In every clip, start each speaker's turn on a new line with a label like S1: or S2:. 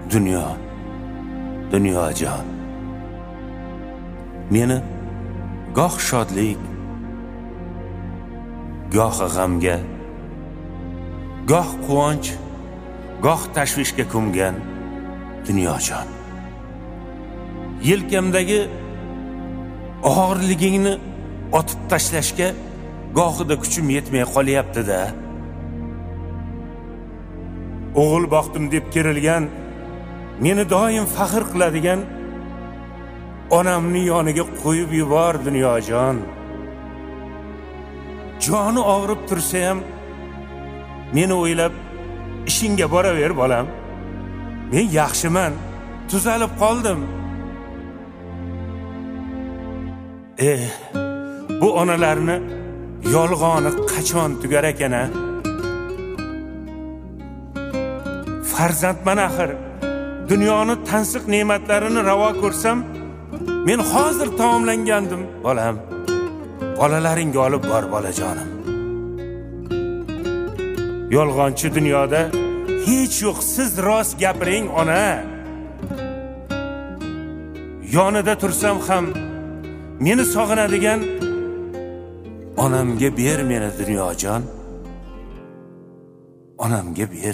S1: dunyojon. Meni goh shodlik, goh g'amga, goh quvonch, goh tashvishga ko'mgan dunyojon. Yelkamdagi og'irligingni otib tashlashga gohida kuchim yetmay qolyapti-da. O'g'il boqdim deb kerilgan, meni doim faxr qiladigan onamni yoniga qo'yib yubor dunyojon. Joni og'rib tursa ham meni o'ylab ishingga boraver bolam. Men yaxshiman, tuzalib qoldim. Bu onalarni yolg'oni qachon tugar ekan-a? Farzandman axir. Dunyoni tansiq ne'matlarini ravo ko'rsam, men hozir taomlangandim, bolam. Bolalaringga olib bor, bolajonim. Yolg'onchi dunyoda hech yo'q, siz rost gapiring, ona. Yonida tursam ham meni sog'inadigan onamga ber meni dunyojon. Onamga ber.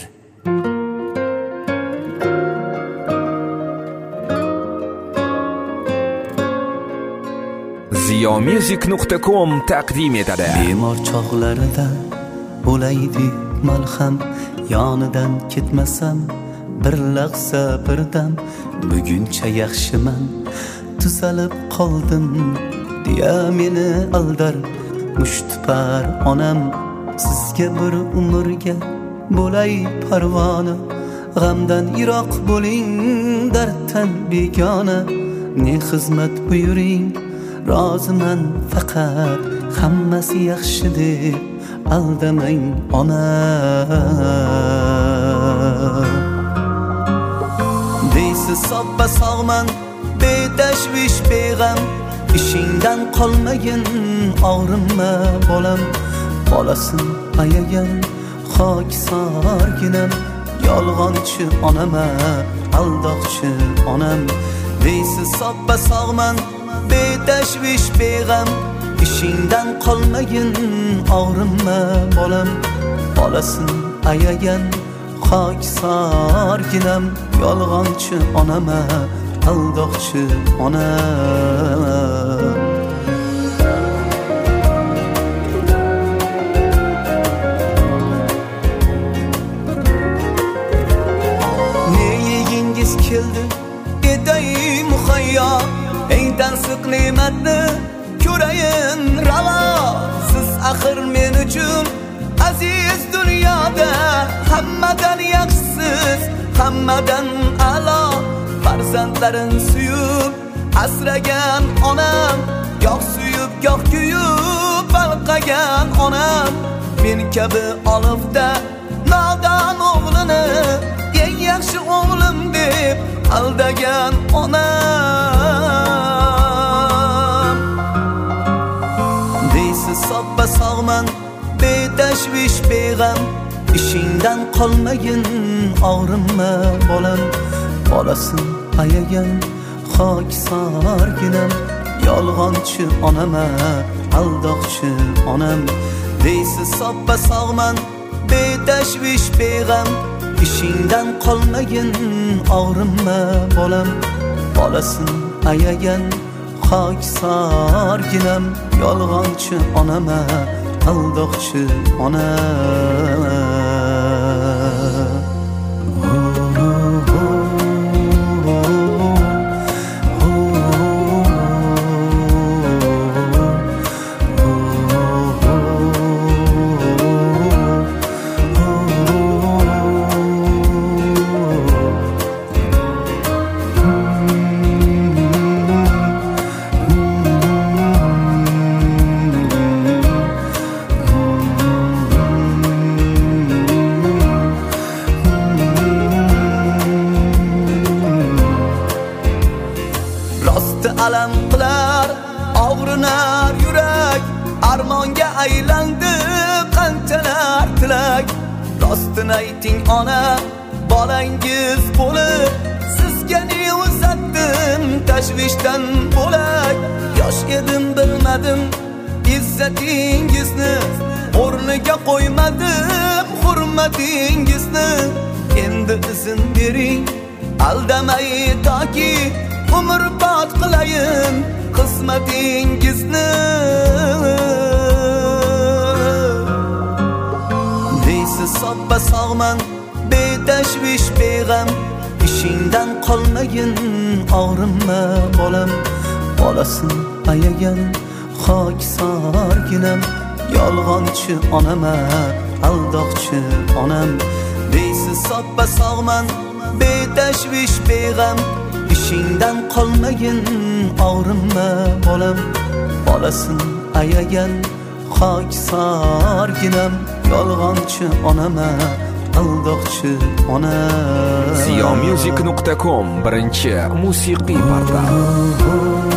S2: ziyomusic.com taqdim etadi.
S3: Bemor chog'larida bo'laydi malham, yonidan ketmasam bir lahza birdam. Buguncha yaxshiman, tuzalib qoldim deya meni aldar mushtipar onam. Sizga bir umrga bo'lay parvona, g'amdan yiroq bo'ling, darddan begona. Ne xizmat buyuring, roziman faqat, hammasi yaxshi deb aldamang ona. Deysiz soppa sog'man, betashvish beg'am, ishingdan qolmagin, og'rinma bolam. Bolasin ayagan xoksorginam, yolg'onchi onama, aldoqchi onam. Deysiz soppa sog'man, betashvish beg'am, ishingdan qolmagin, og'rinma bolam. Bolasin ayagan xoksorginam, yolg'onchi onama, aldoqchi onam. Ne yegingiz keldi eday muhayyo, eng tansiq ne'matni ko'rayin ravo. Siz axir men uchun aziz dunyoda, hammadan yaxshisiz, hammadan a'lo. Farzandlarin suyub asragan onam, goh suyub goh kuyub balqagan onam. Men kabi olifda nodon o'g'lini eng yaxshi o'g'lim deb aldagan onam. Deysiz soppa sog'man, betashvish beg'am, ishingdan qolmagin, og'rinma bolam. Bolasin ayagan xoksorginam, yolg'onchi onama, aldoqchi onam. Deysiz soppa sog'man, betashvish beg'am, ishingdan qolmagin, og'rinma bolam. Bolasin ayagan xoksorginam, yolg'onchi onama, aldoqchi onam.
S4: alam qilar, og'rinar yurak, armonga aylandi qanchalar tilak. Rostini ayting ona, bolangiz bo'lib sizga ne uzatdim tashvishdan bo'lak yosh edim bilmadim izzatingizni o'rniga qo'ymadim hurmatingizni endi izn bering aldamay toki umrbod qilayin qismatingizni deysiz soppa sog'man betashvish beg'am ishingdan qolmagin og'rinma bolam bolasin ayagan xoksorginam yolg'onchi onama aldoqchi onam deysiz soppa sog'man betashvish beg'am ishingdan qolmagin og'rinma bolam bolasin ayagan xoksorginam yolg'onchi onama aldoqchi onam
S2: Ziyomusic.com birinchi musiqiy portal.